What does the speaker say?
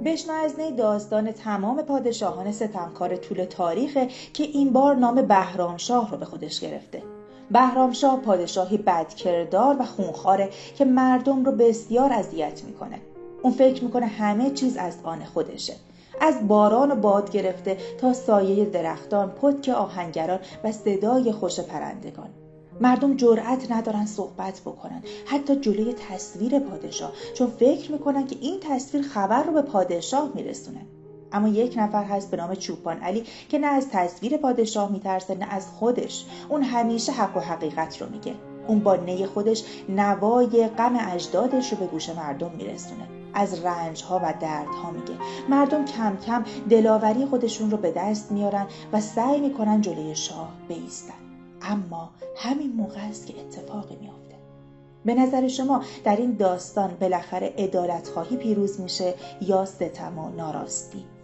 بشنو داستان تمام پادشاهان ستمکار طول تاریخه که این بار نام بهرامشاه رو به خودش گرفته. بهرامشاه پادشاهی بدکردار و خونخواره که مردم رو بسیار اذیت میکنه. اون فکر میکنه همه چیز از آن خودشه. از باران و باد گرفته تا سایه درختان، پتک آهنگران و صدای خوش پرندگان. مردم جرأت ندارن صحبت بکنن، حتی جلوی تصویر پادشاه، چون فکر میکنن که این تصویر خبر رو به پادشاه میرسونه. اما یک نفر هست به نام چوپان علی که نه از تصویر پادشاه میترسه نه از خودش. اون همیشه حق و حقیقت رو میگه. اون با نی خودش نوای غم اجدادش رو به گوش مردم میرسونه. از رنج‌ها و دردها میگه. مردم کم کم دلاوری خودشون رو به دست میارن و سعی میکنن جلوی شاه بایستن. اما همین موقع است که اتفاقی میافته. به نظر شما در این داستان بالاخره عدالت خواهی پیروز میشه یا ستم و ناراستی؟